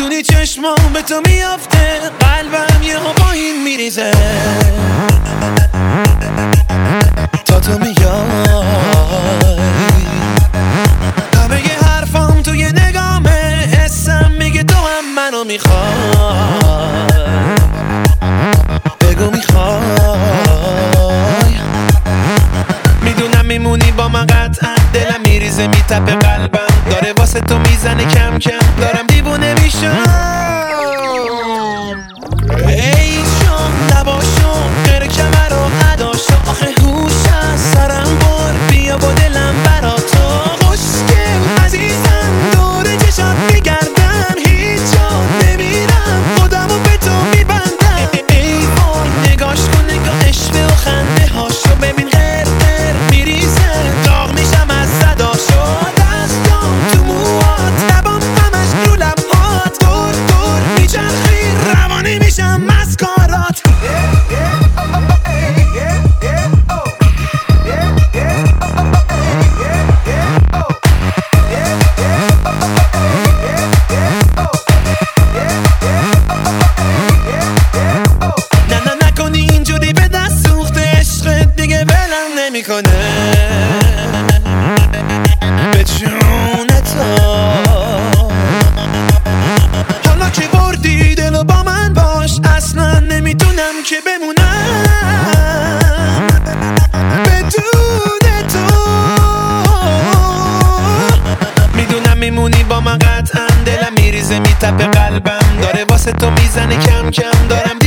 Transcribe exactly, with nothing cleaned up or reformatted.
میدونی چشمام به تو میافته، قلبم یه ها با این میریزه تا تو میای. همه ی حرفام توی نگامه، حسم میگه تو هم منو میخوای. بگو میخوای، میدونم میمونی با من قطعا. دلم میریزه میتپه، قلبم داره واسه تو میزنه کم کم. دارم دیوونه میشم. ای جان نباشو غیر کمر و عداشو، آخه هوش از سرم بر، بیا با دلم برا تو. خوشگل عزیزم دور چشات میگردم، هیچ جا نمیرم، خودمو به تو میبندم. ای وای نگاش کن، نگاهش و خنده هاشو ببین، غیر غیر میریزه، داغ میشم از صداشو. دستام تو موهات، لبام همش رو لبهات، دور دور میچرخی روانی میشم مسکارات. نه نه نکنی اینجوری، به دست سوخته عشقت دیگه ولم نمیکنه. به جون تو حالا که بردی دلو با من باش، اصلا نمیتونم که بمونم بدون تو. میدونم میمونی با من قطعا، دلم میریزه میتپه، قلبم داره واسه تو میزنه کم کم. دارم